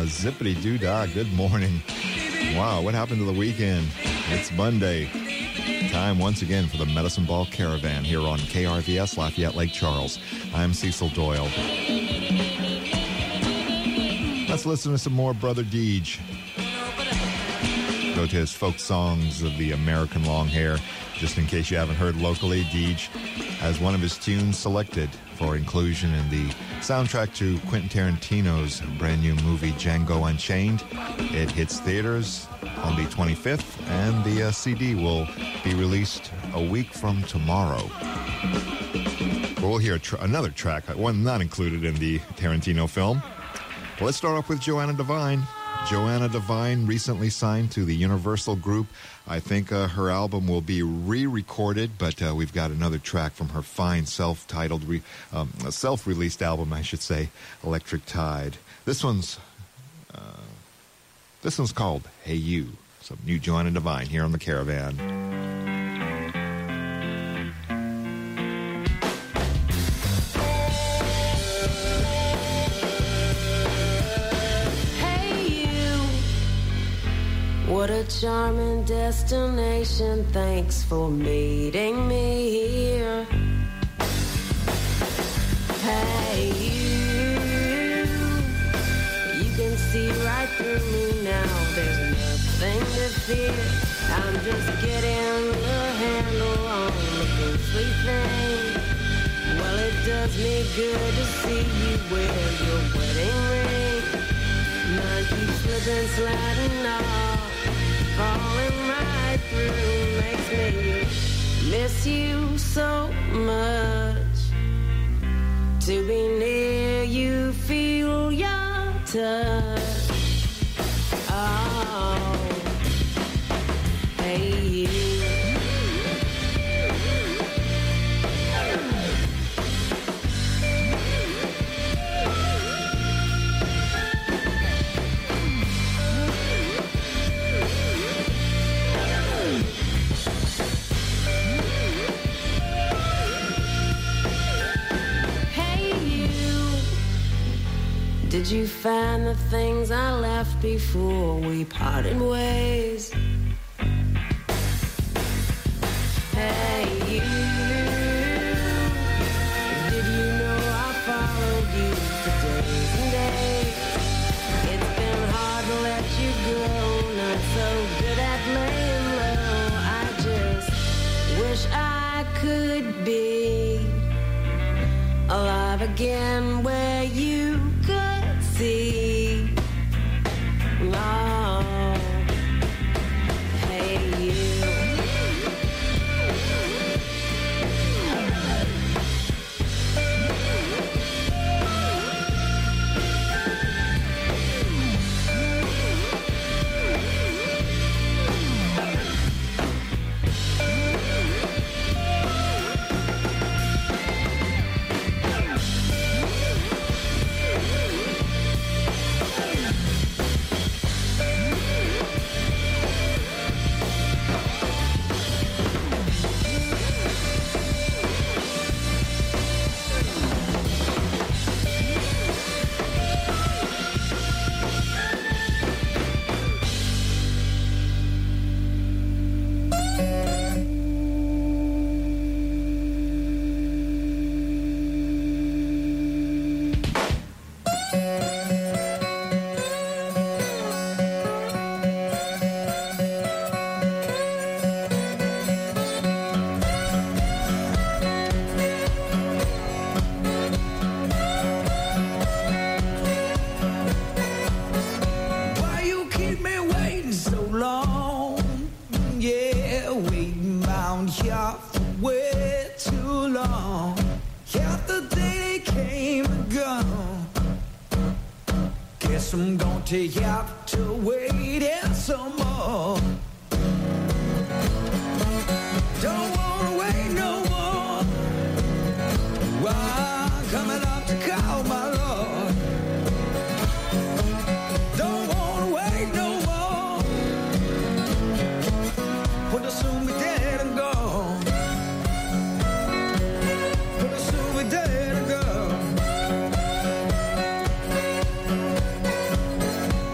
Zippity-doo-dah. Good morning. Wow, what happened to the weekend? It's Monday. Time once again for the Medicine Ball Caravan here on KRVS Lafayette Lake Charles. I'm Cecil Doyle. Let's listen to some more Brother Deej. Go to his folk songs of the American long hair. Just in case you haven't heard locally, Deej has one of his tunes selected for inclusion in the soundtrack to Quentin Tarantino's brand new movie Django Unchained. It hits theaters on the 25th, and the CD will be released a week from tomorrow. We'll hear another track, one not included in the Tarantino film. Well, let's start off with Joanna Devine. Joanna Devine recently signed to the Universal Group. I think her album will be re-recorded, but we've got another track from her fine self-titled, self-released album, I should say, Electric Tide. This one's called Hey You. Some new Joanna Devine here on the Caravan. What a charming destination, thanks for meeting me here. Hey you can see right through me now, there's nothing to fear. I'm just getting the handle on the ghostly thing. Well, it does me good to see you wear your wedding ring. Mine keeps slipping, sliding off, falling right through, makes me miss you so much. To be near you, feel your touch. Oh, hey you. Did you find the things I left before we parted ways? Hey you, did you know I followed you for days and days? It's been hard to let you go, not so good at laying low. I just wish I could be alive again where you could see. Oh, hey you. You have to wait and some more. Don't wanna wait no more. Well, I'm coming up to call my Lord. Don't wanna wait no more. We'll soon be dead and gone. We'll soon be dead and gone.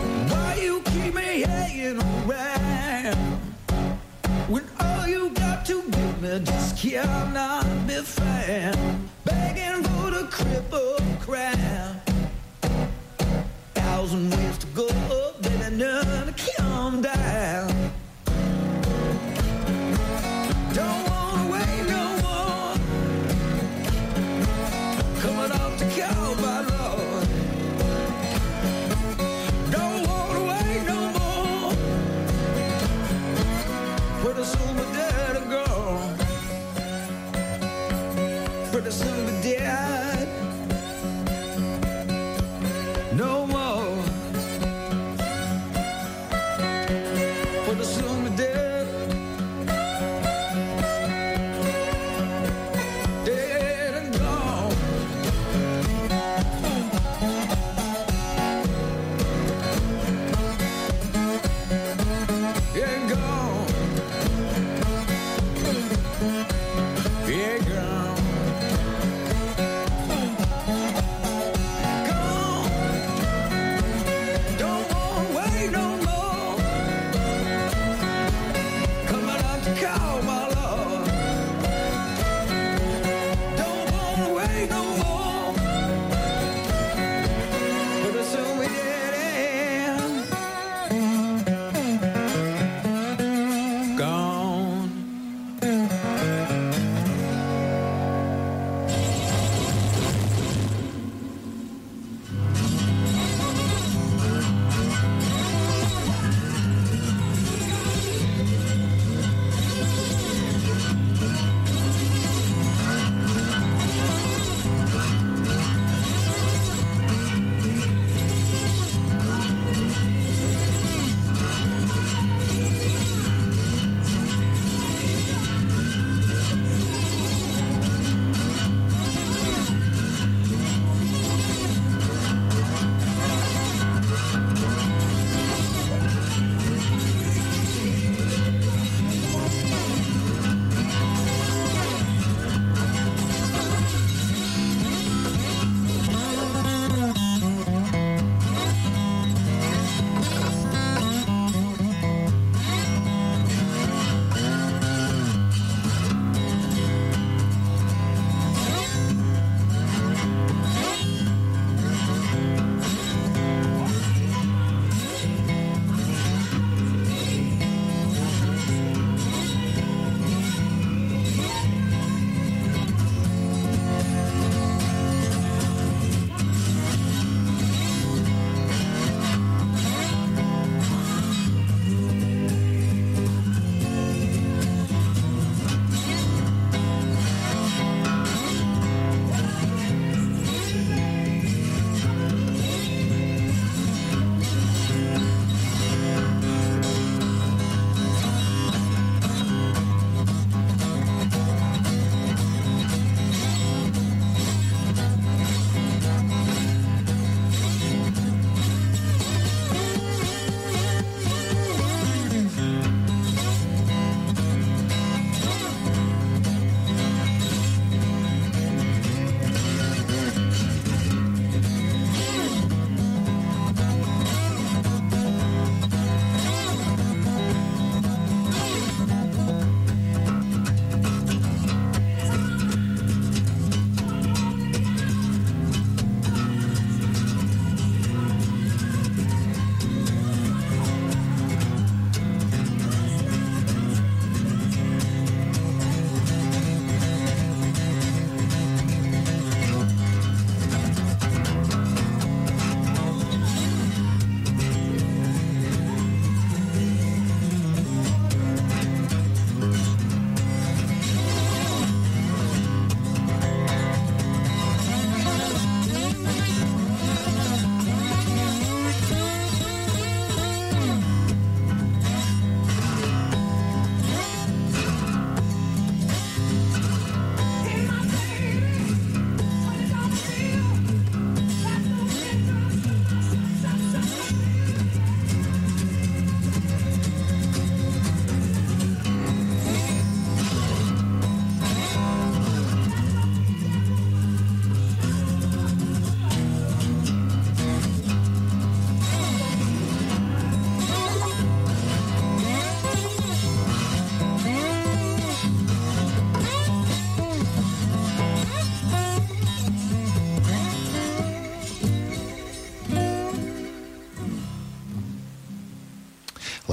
1,000 ways to go, baby, none to calm down. Don't wanna wait no more. Coming off the Calvary Road. Don't wanna wait no more. Pretty soon we're dead and gone. Pretty soon we're dead. No more.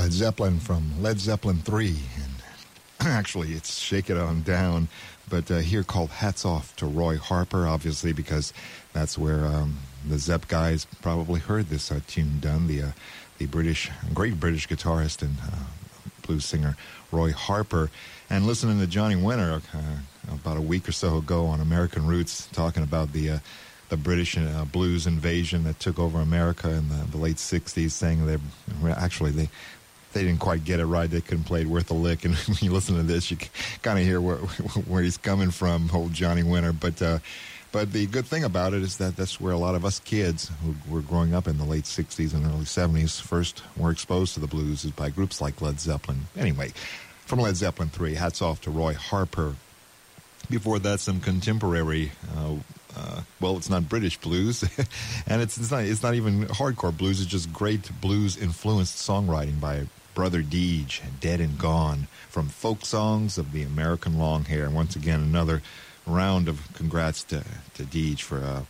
Led Zeppelin from Led Zeppelin 3. And actually, it's Shake It On Down. But here called Hats Off to Roy Harper, obviously, because that's where the Zepp guys probably heard this tune done. The great British guitarist and blues singer Roy Harper. And listening to Johnny Winter about a week or so ago on American Roots, talking about the British blues invasion that took over America in the late 60s, saying they didn't quite get it right. They couldn't play it worth a lick. And when you listen to this, you kind of hear where he's coming from, old Johnny Winter. But the good thing about it is that that's where a lot of us kids who were growing up in the late 60s and early 70s first were exposed to the blues, is by groups like Led Zeppelin. Anyway, from Led Zeppelin 3, hats off to Roy Harper. Before that, some contemporary, well, it's not British blues, and it's not even hardcore blues. It's just great blues-influenced songwriting by Brother Deej, Dead and Gone, from Folk Songs of the American Long Hair. And once again, another round of congrats to Deej for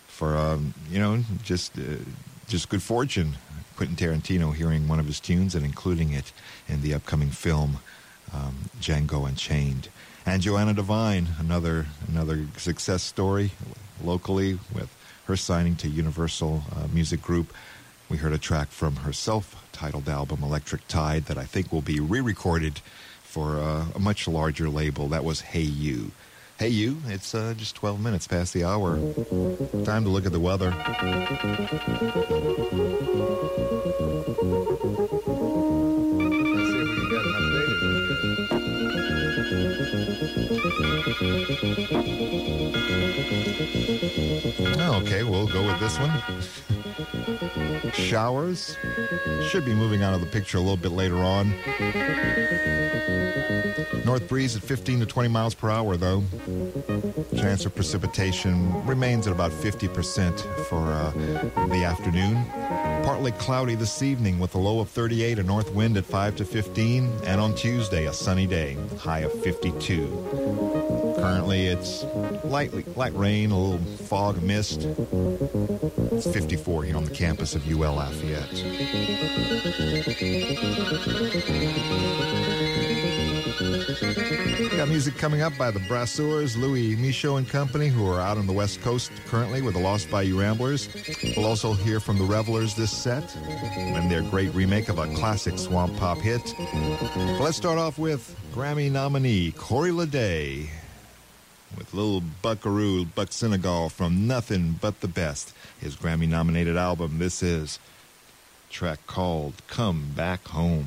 just good fortune. Quentin Tarantino hearing one of his tunes and including it in the upcoming film Django Unchained. And Joanna Devine, another success story locally with her signing to Universal Music Group. We heard a track from her self-titled album, Electric Tide, that I think will be re-recorded for a much larger label. That was Hey You. Hey You, it's just 12 minutes past the hour. Time to look at the weather. Okay, we'll go with this one. Showers. Should be moving out of the picture a little bit later on. North breeze at 15 to 20 miles per hour, though. Chance of precipitation remains at about 50% for the afternoon. Partly cloudy this evening with a low of 38, a north wind at 5 to 15, and on Tuesday, a sunny day, high of 52. Currently, it's light rain, a little fog, mist. It's 54 here on the campus of UL Lafayette. Got music coming up by the Brasseurs, Louis Michaud and Company, who are out on the West Coast currently with the Lost Bayou Ramblers. We'll also hear from the Revelers this set and their great remake of a classic swamp pop hit. But let's start off with Grammy nominee Corey Leday with Little Buckaroo, Buck Senegal from Nothing But the Best, his Grammy-nominated album. This is a track called Come Back Home.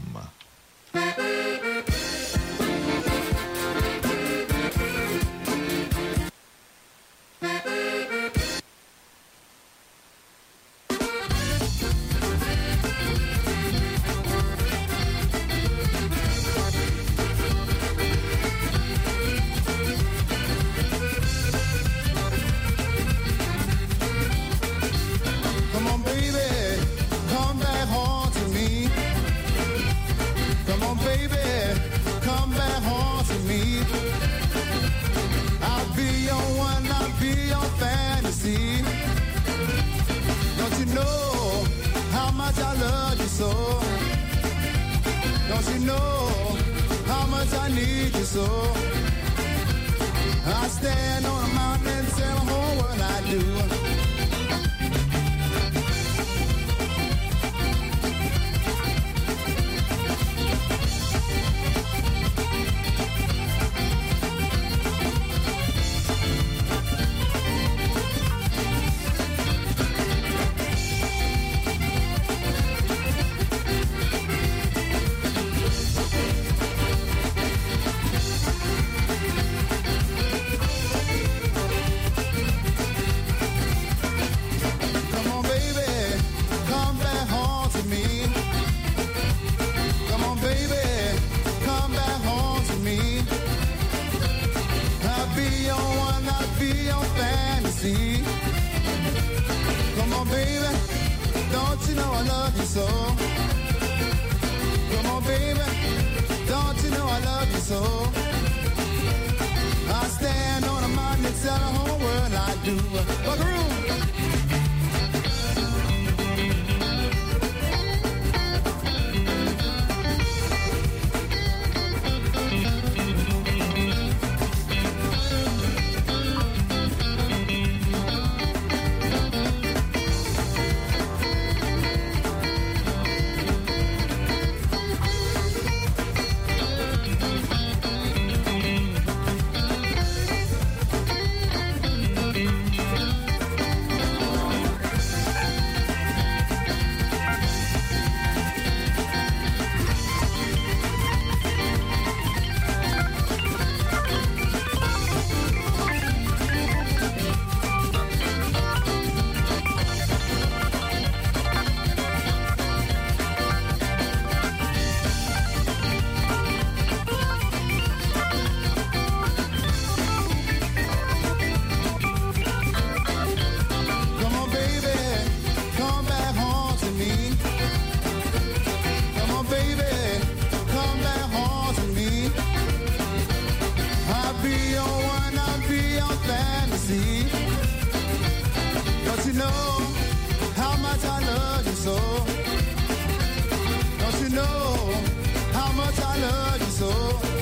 know how much I love you so.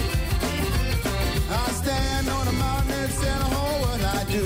I stand on a mountain and say the whole world I do.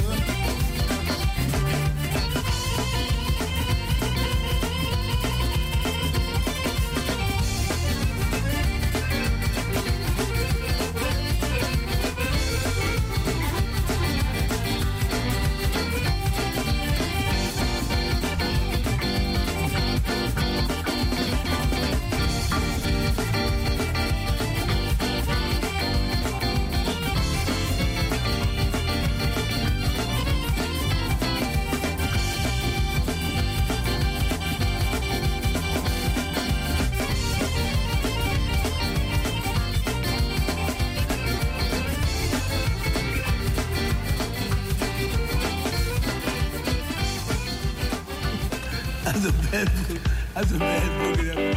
That's a bad boogie.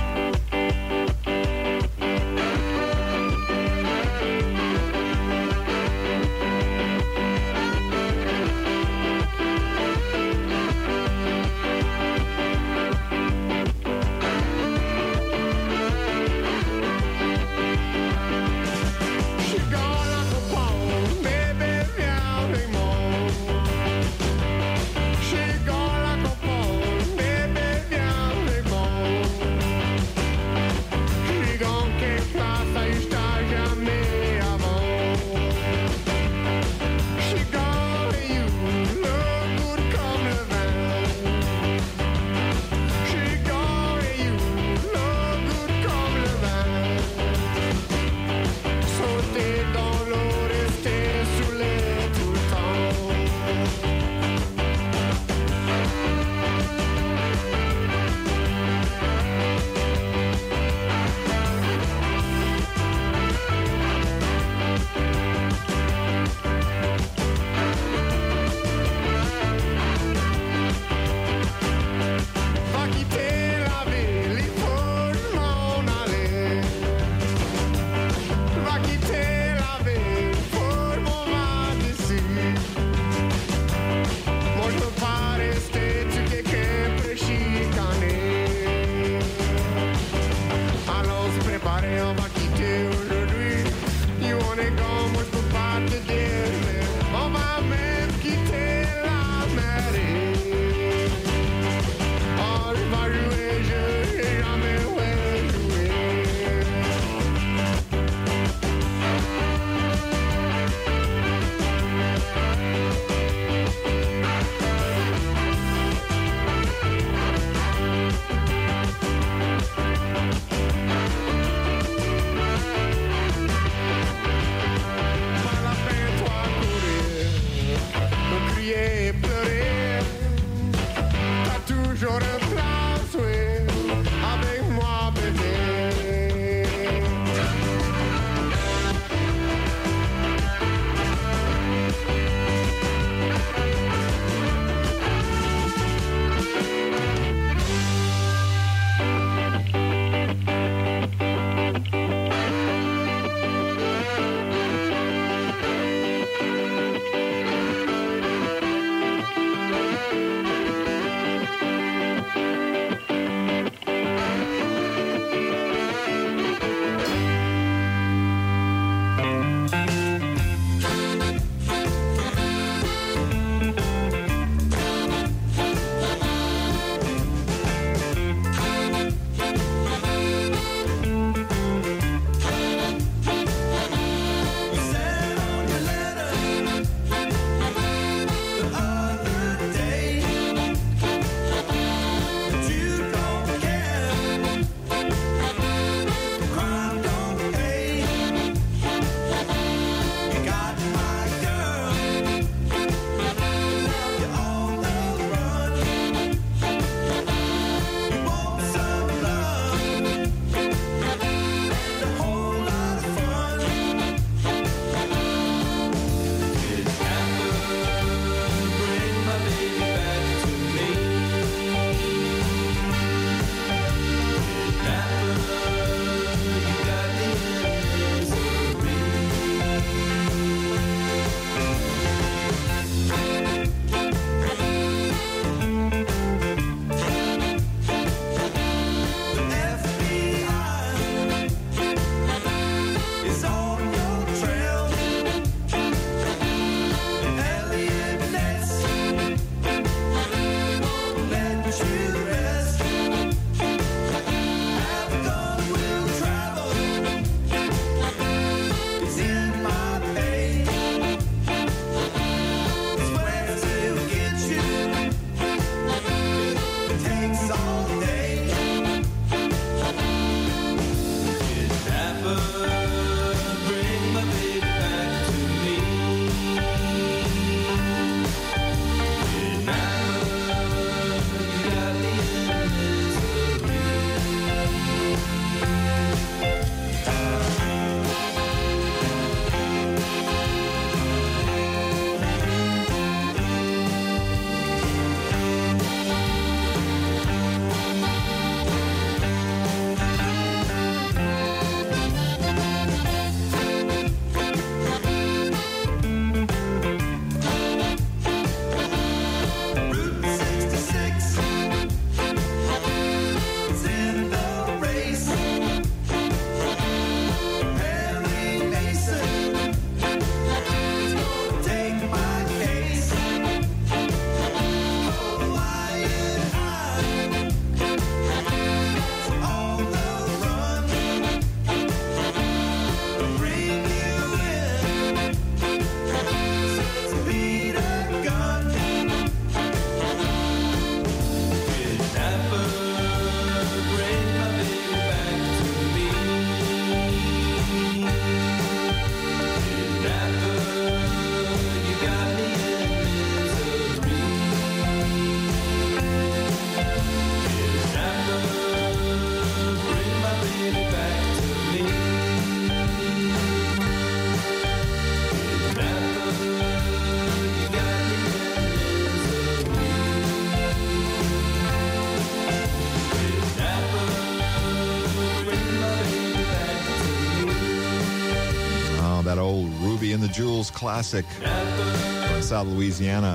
the In the Jewels classic from South Louisiana.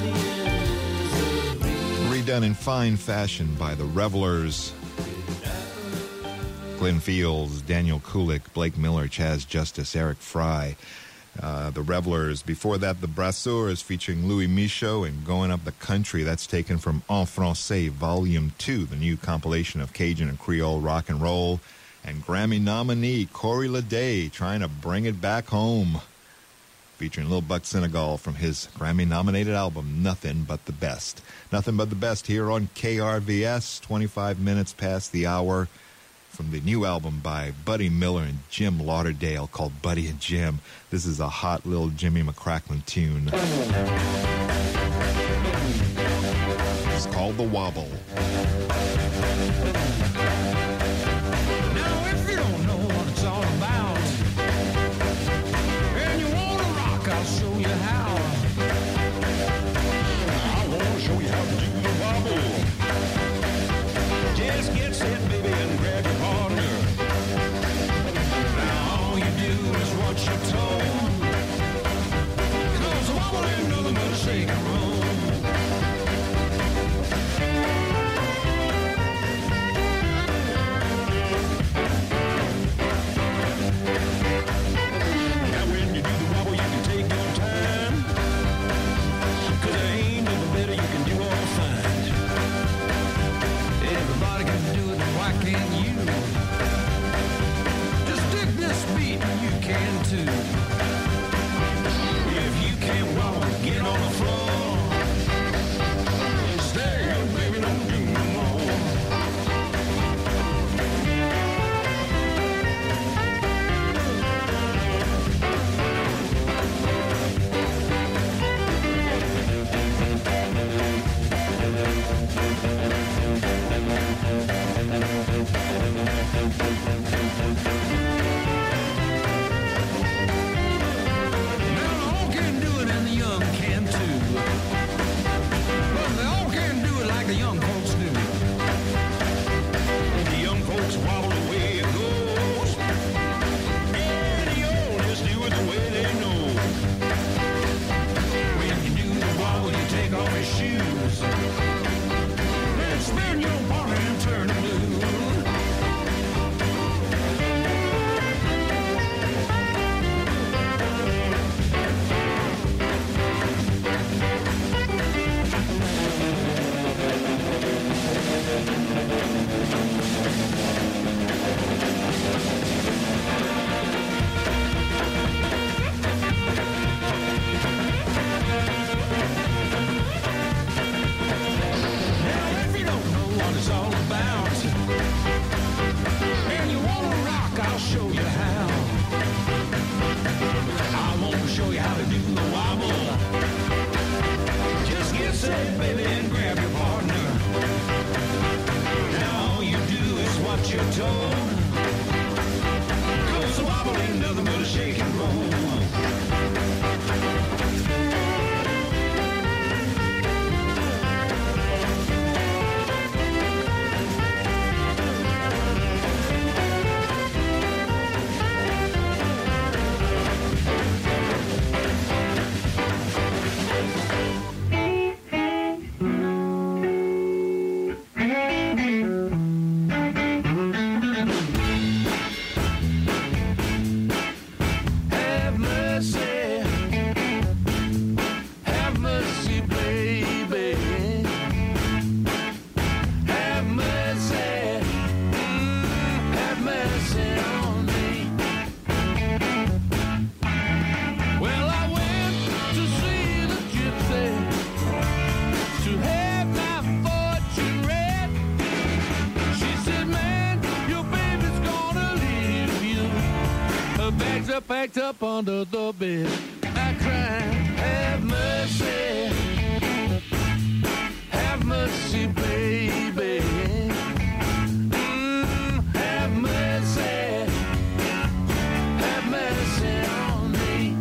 Redone in fine fashion by the Revelers. Glenn Fields, Daniel Kulik, Blake Miller, Chaz Justice, Eric Fry. The Revelers. Before that, the Brasseurs featuring Louis Michaud and Going Up the Country. That's taken from En Francais, Volume 2, the new compilation of Cajun and Creole rock and roll. And Grammy nominee Corey Leday trying to bring it back home. Featuring Lil Buck Senegal from his Grammy-nominated album, Nothing But the Best. Nothing But the Best here on KRVS, 25 minutes past the hour. From the new album by Buddy Miller and Jim Lauderdale called Buddy and Jim. This is a hot little Jimmy McCracklin tune. It's called The Wobble. Now if you don't know what it's all about, and you want to rock, I'll show you how. I want to show you how to do the wobble. Just get set, baby, and grab your partner. Now all you do is watch your toe. 'Cause the wobble ain't nothing but a shake and roll. Now when you do the wobble, you can take your time. 'Cause there ain't nothing better you can do all fine. Everybody can do it, why can't you? Just dig this beat and you can too. If you can't wobble, get on the floor. Stay, baby, don't do no more. Now the old can do it and the young can too. But they all can do it like the young folks do. The young folks wobble the way it goes. And the old just do it the way they know. When you do the wobble, you take off your shoes. Then spin your body and turn it blue. Now if you don't know what it's all about, and you wanna rock, I'll show you how. I wanna show you how to do the wobble. Just get set, baby, and grab your partner. Now all you do is watch your toe. 'Cause the wobble ain't nothing but a shake and roll. Have mercy, baby. Have mercy, have mercy on me. Well, I went to see the gypsy to have my fortune read. She said, man, your baby's gonna leave you. Her bags are packed up under the bed. I cried, have mercy, baby. Have mercy on me.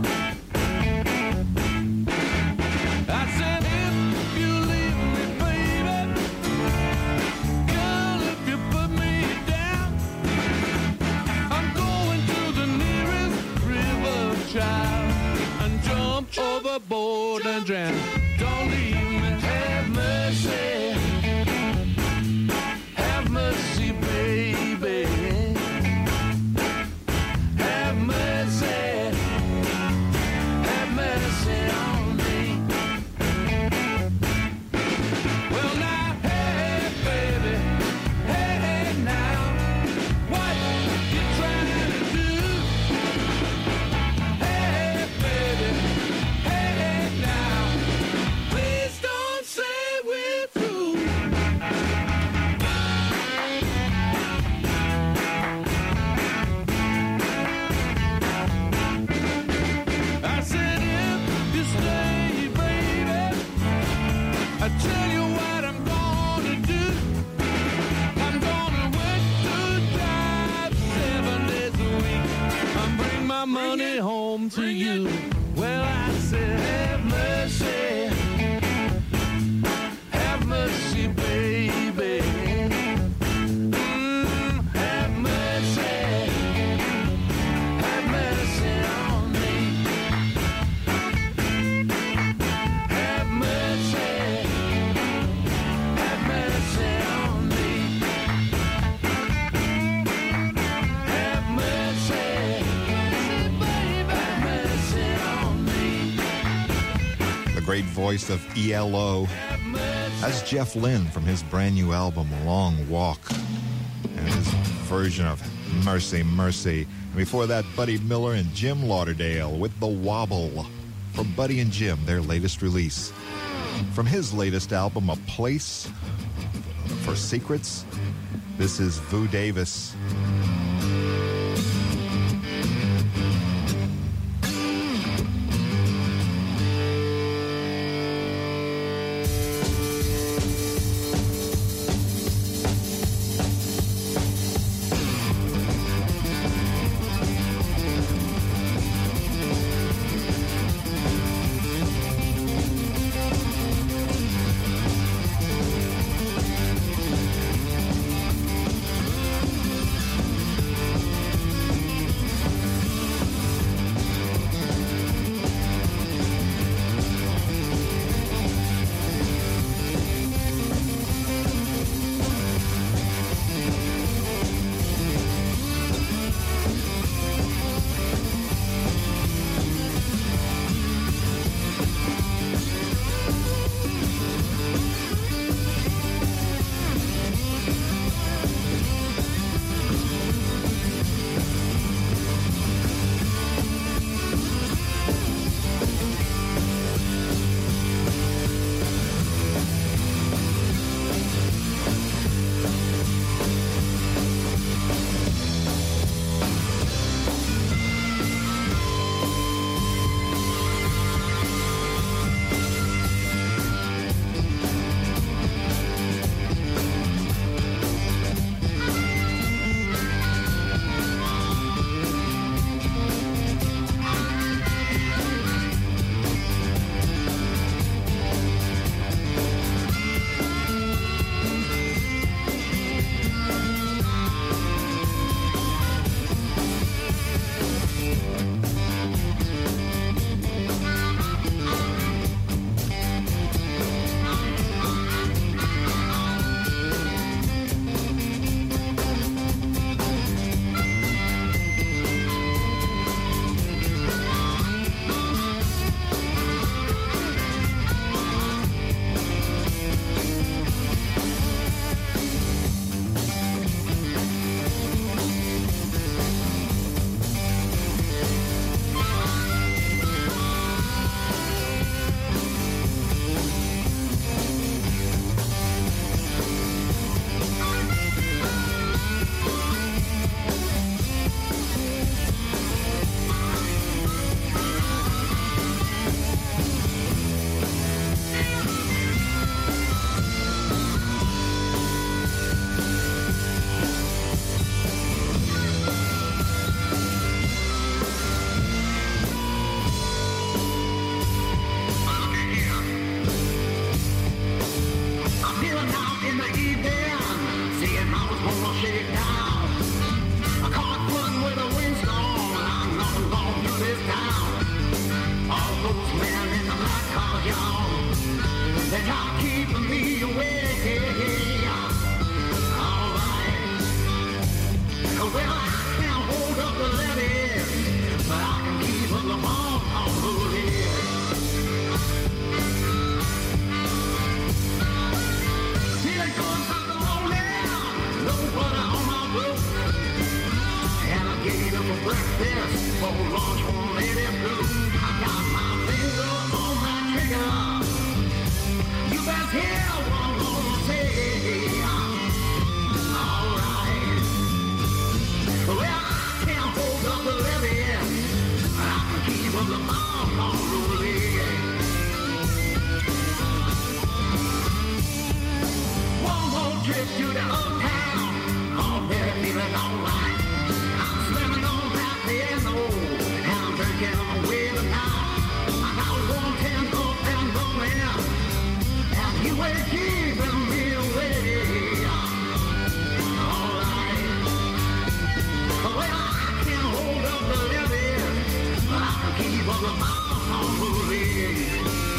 I said, if you leave me, baby, girl, if you put me down, I'm going to the nearest river, child. children, don't leave me. Have mercy. Have mercy, baby. Have mercy. Have mercy on me. Well, now, hey, baby. Hey, now. What you trying to do? Hey, baby. Hey, now. Please don't say we're through. I said if you stay, baby, I tell you what I'm gonna do. I'm gonna work 2 jobs 7 days a week. I'm bring my money home to you. Well, I said have mercy. Have mercy, baby. Have mercy. Have mercy on me. Have mercy. Have mercy on me. Have mercy. Baby, have mercy on me. The great voice of ELO. That's Jeff Lynne from his brand new album, Long Walk, and his version of Mercy, Mercy. And before that, Buddy Miller and Jim Lauderdale with The Wobble from Buddy and Jim, their latest release. From his latest album, A Place for Secrets, this is Vu Davis. trip to the old town. Oh, they're feeling alright. I'm slimming on that piano, and I'm drinking on the way to town. I was going 10 up and rolling, and you were keeping me away. Alright. Well, I can hold up the levee, but I can keep up the ball on rolling.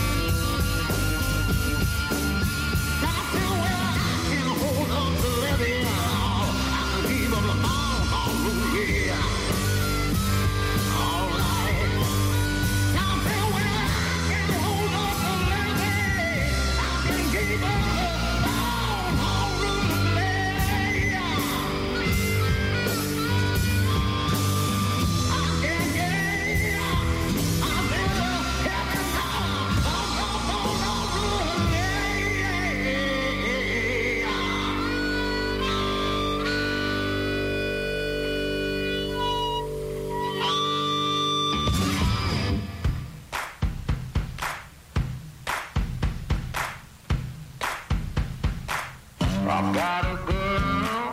I've got a girl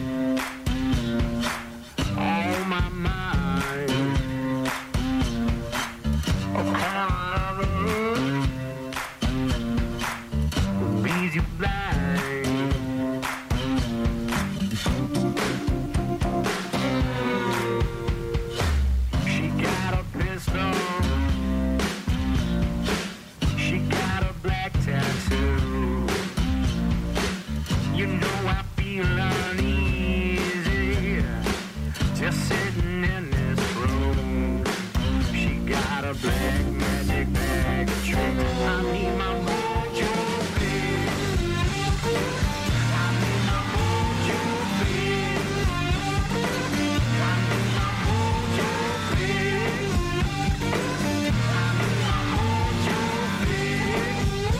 on my mind, a kind of lover who leaves you blind. She got a pistol, she got a black tattoo. You know I feel uneasy just sitting in this room. She got a black magic bag of tricks. I need my mojo fix. I need my mojo fix. I need my mojo fix. I need my mojo fix.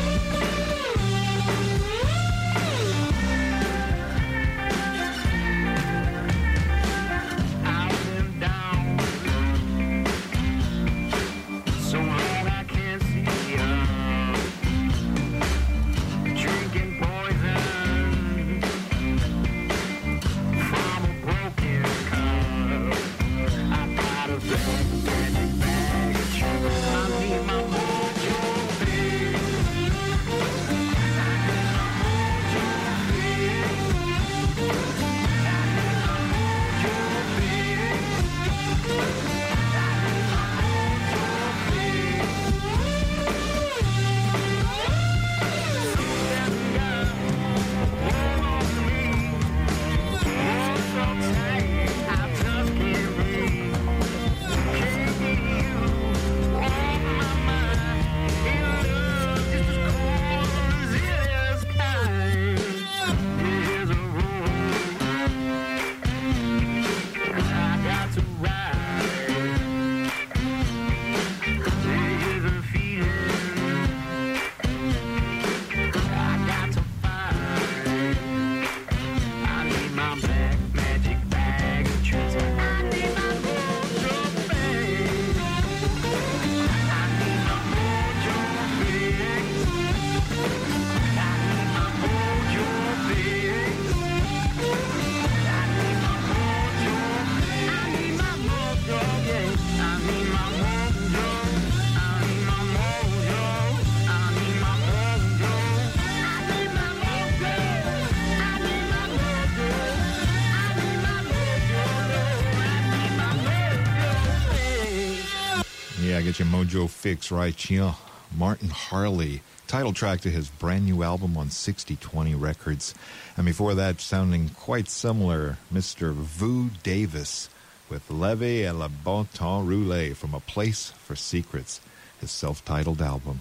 Get your mojo fix right here. Martin Harley, title track to his brand new album on 6020 Records. And before that, sounding quite similar, Mr. Vu Davis with Levee et le Bon Temps Roulé from A Place for Secrets, his self-titled album.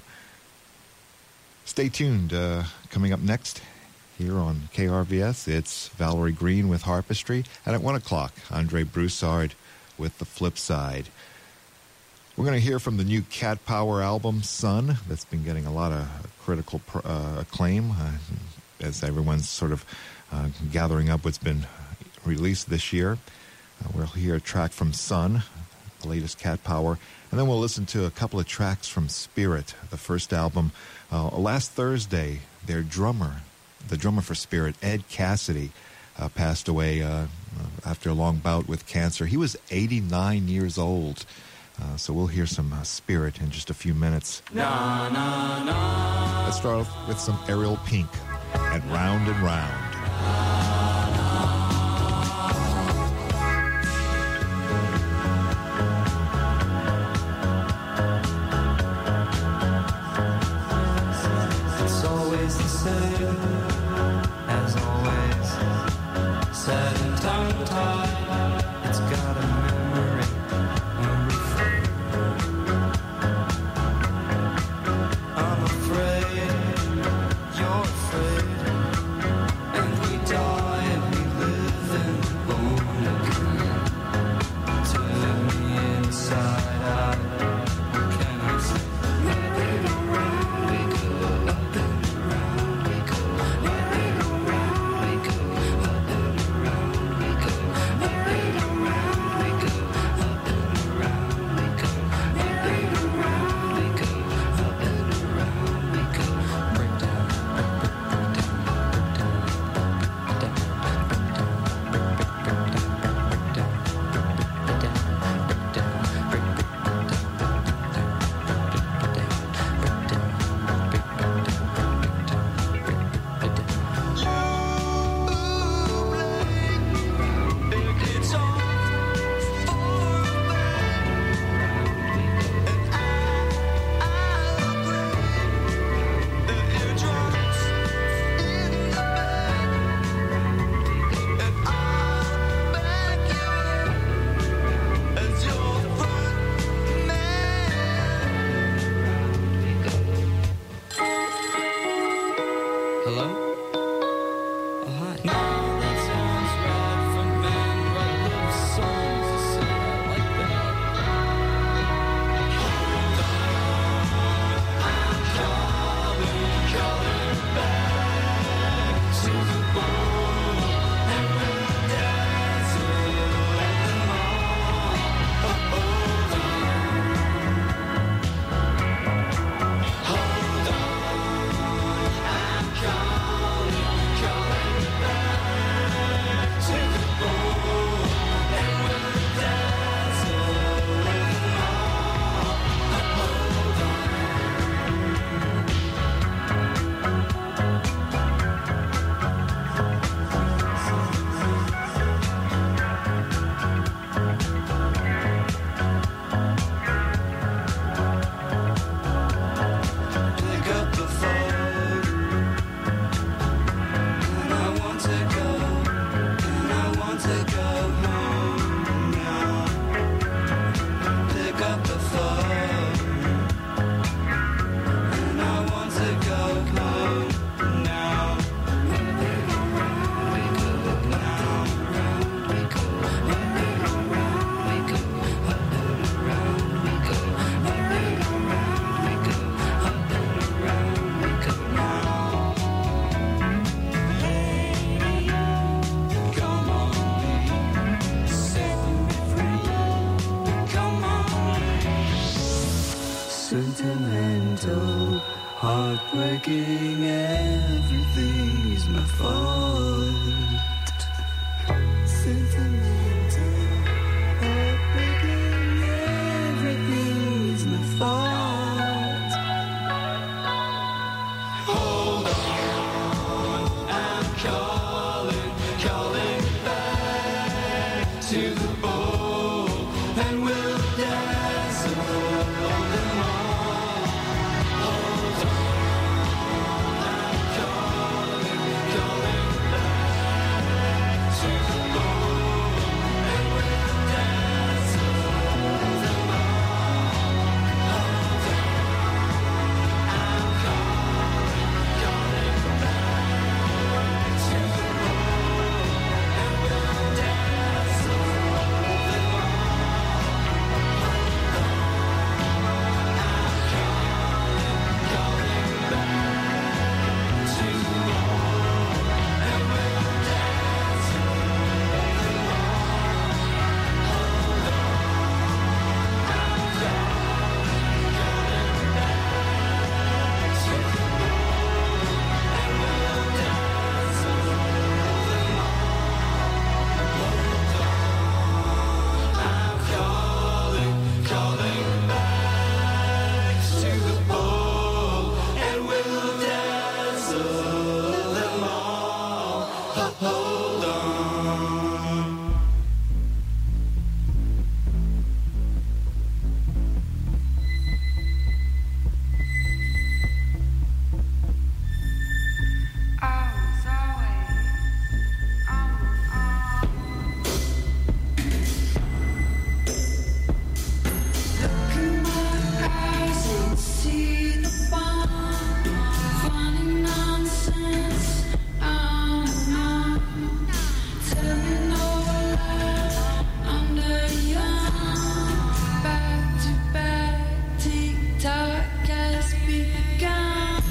Stay tuned. Coming up next here on KRVS, it's Valerie Green with Harpistry. And at 1 o'clock, Andre Broussard with The Flip Side. We're going to hear from the new Cat Power album, Sun, that's been getting a lot of critical acclaim as everyone's sort of gathering up what's been released this year. We'll hear a track from Sun, the latest Cat Power, and then we'll listen to a couple of tracks from Spirit, the first album. Last Thursday, their drummer the drummer for Spirit, Ed Cassidy, passed away after a long bout with cancer. He was 89 years old. So we'll hear some Spirit in just a few minutes. Na, na, na. Let's start off with some Ariel Pink and Round and Round. It's always the same, as always, sad and tongue-tied. It's got a memory, a refrain. I'm afraid, you're afraid, and we die and we live and born again. Turn me inside out, what can I say? Up and around we go, up and around we go, up and around we go, up and around we go, up and around we go, up and around we go, up and around we go, up and around we go. Break down, break down, it's all for a man, and I'll break the eardrums in the bed, and I'll back you up as your front man. Hello? Oh, hi. No, that sounds right for men. Write love songs that say I like that. Hold on, I'm calling back to the bone, and when the dazzle at the mall. Hold on, hold on, I'm calling back to the bone, and when the dazzle at the mall. Hold on. Pick up the phone, and I want to go, and I want to go home now. Pick up the phone, and I want to go home now. Up and around we go, now, round we go, up and around we go, up and around we go, up and around we go, up and around we go now. Come on, set me free. Come on. Sentimental, heartbreaking, everything's my fault. Sentimental, heartbreaking, everything's my fault. Hold on, I'm calling back to the bowl, and we'll dazzle on the mall. Hold on, I'm calling back to the bowl, and we'll dazzle on the mall. Hold on, I'm calling back to the bowl, and we'll dazzle on the mall. hold on. I was always look in my eyes and see the bond. Funny nonsense. Tell me no lie under your back to back. Tick tock has begun.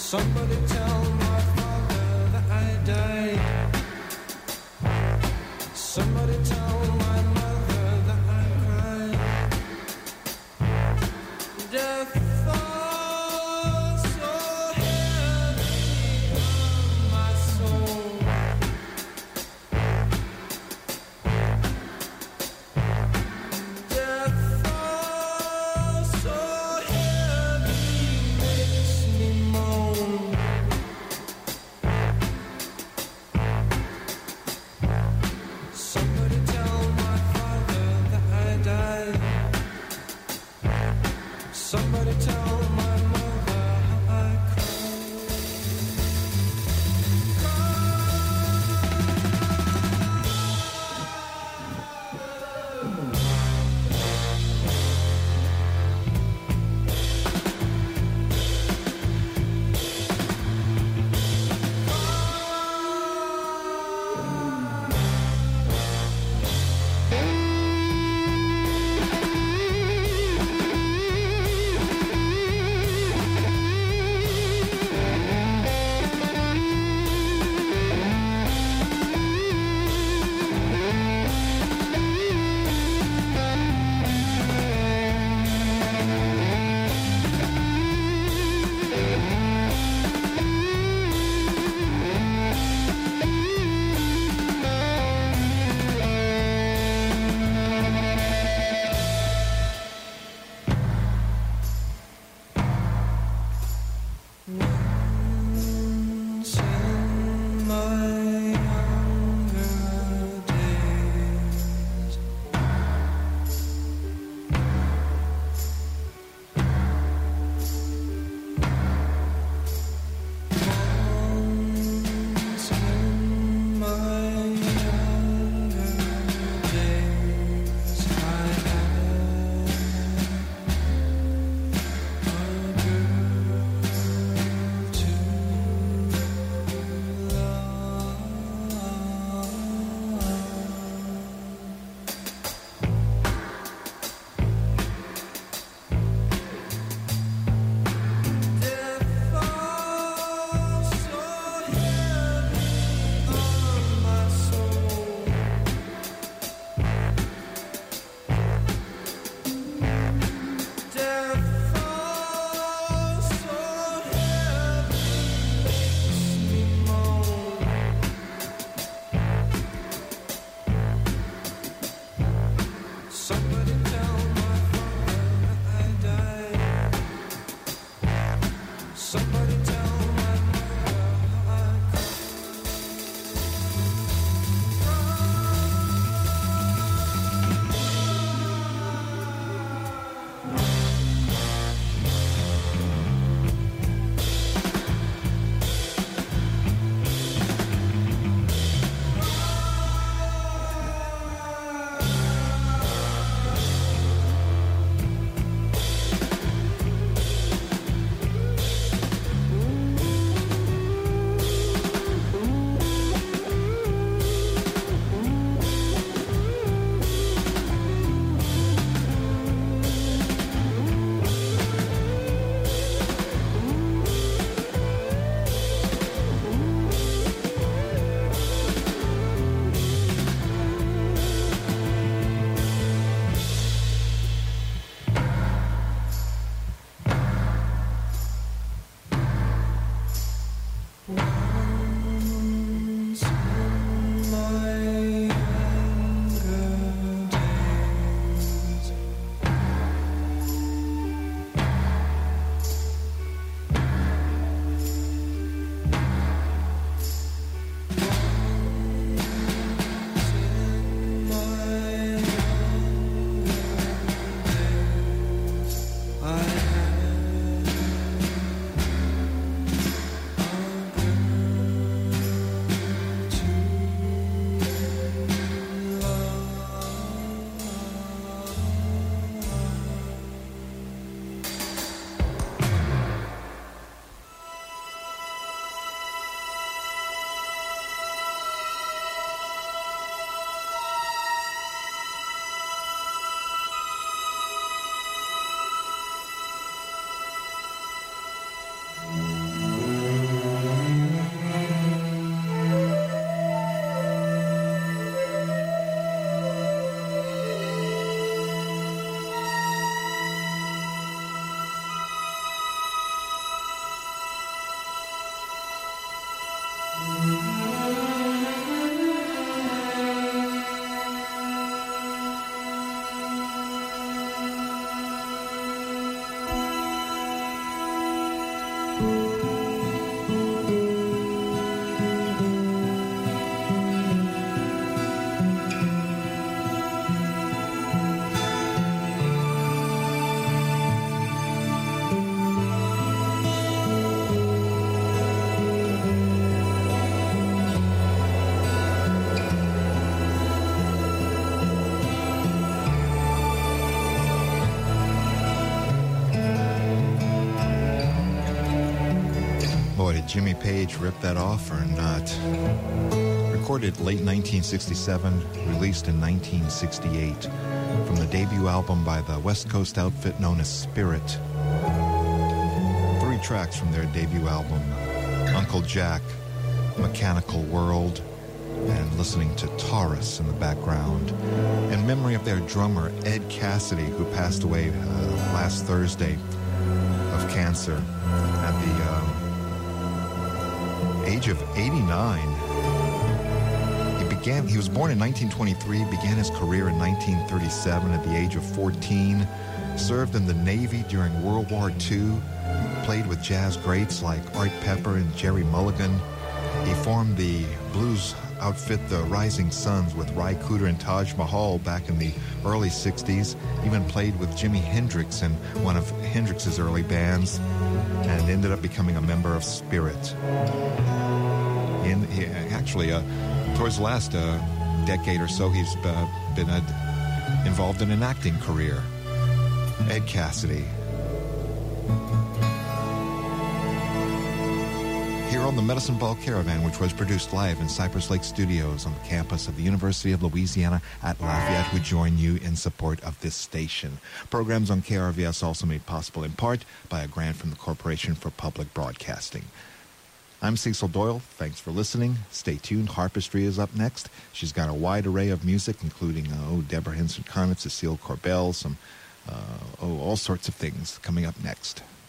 Somebody tell my father that I died. Somebody tell my mother that I cried. Death falls so heavy on my soul. Death falls so heavy, makes me moan. Did Jimmy Page rip that off or not? Recorded late 1967, released in 1968 from the debut album by the West Coast outfit known as Spirit. 3 tracks from their debut album: Uncle Jack, Mechanical World, and listening to Taurus in the background, in memory of their drummer Ed Cassidy, who passed away last Thursday of cancer at the age of 89. He was born in 1923, began his career in 1937 at the age of 14, served in the Navy during World War II, played with jazz greats like Art Pepper and Jerry Mulligan. He formed the blues outfit the Rising Suns with Ry Cooder and Taj Mahal back in the early 60s, even played with Jimi Hendrix in one of Hendrix's early bands, and ended up becoming a member of Spirit. Towards the last decade or so, he's been involved in an acting career. Ed Cassidy. Here on the Medicine Ball Caravan, which was produced live in Cypress Lake Studios on the campus of the University of Louisiana at Lafayette, we join you in support of this station. Programs on KRVS also made possible in part by a grant from the Corporation for Public Broadcasting. I'm Cecil Doyle. Thanks for listening. Stay tuned. Harpistry is up next. She's got a wide array of music, including Deborah Henson Conant, Cecile Corbell, all sorts of things coming up next.